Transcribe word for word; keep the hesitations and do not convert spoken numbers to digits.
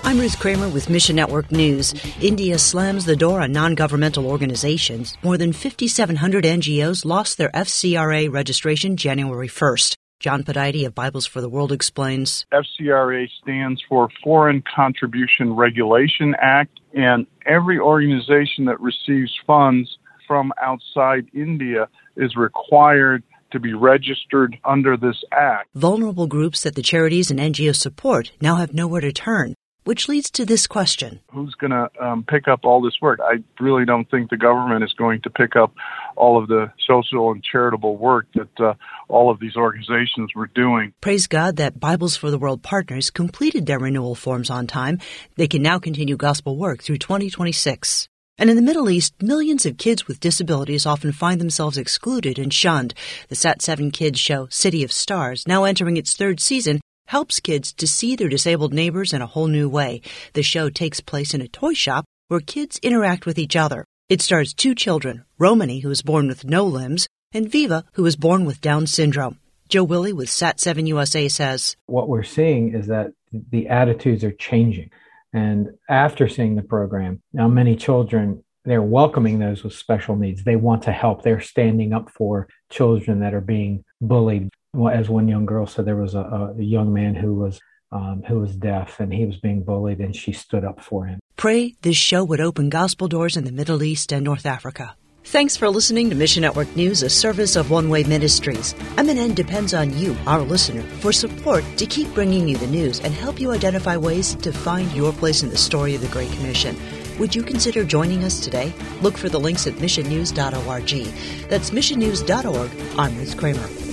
I'm Ruth Kramer with Mission Network News. India slams the door on non-governmental organizations. More than fifty-seven hundred N G Os lost their F C R A registration January first. John Podide of Bibles for the World explains. F C R A stands for Foreign Contribution Regulation Act, and every organization that receives funds from outside India is required to be registered under this act. Vulnerable groups that the charities and N G Os support now have nowhere to turn, which leads to this question. Who's going to um, pick up all this work? I really don't think the government is going to pick up all of the social and charitable work that uh, all of these organizations were doing. Praise God that Bibles for the World partners completed their renewal forms on time. They can now continue gospel work through twenty twenty-six. And in the Middle East, millions of kids with disabilities often find themselves excluded and shunned. The Sat seven Kids show City of Stars, now entering its third season, helps kids to see their disabled neighbors in a whole new way. The show takes place in a toy shop where kids interact with each other. It stars two children, Romani, who was born with no limbs, and Viva, who was born with Down syndrome. Joe Willie with Sat seven U S A says, what we're seeing is that the attitudes are changing. And after seeing the program, now many children, they're welcoming those with special needs. They want to help. They're standing up for children that are being bullied. Well, as one young girl said, there was a, a young man who was um, who was deaf, and he was being bullied, and she stood up for him. Pray this show would open gospel doors in the Middle East and North Africa. Thanks for listening to Mission Network News, a service of One Way Ministries. M N N depends on you, our listener, for support to keep bringing you the news and help you identify ways to find your place in the story of the Great Commission. Would you consider joining us today? Look for the links at mission news dot org. That's mission news dot org. I'm Ruth Kramer.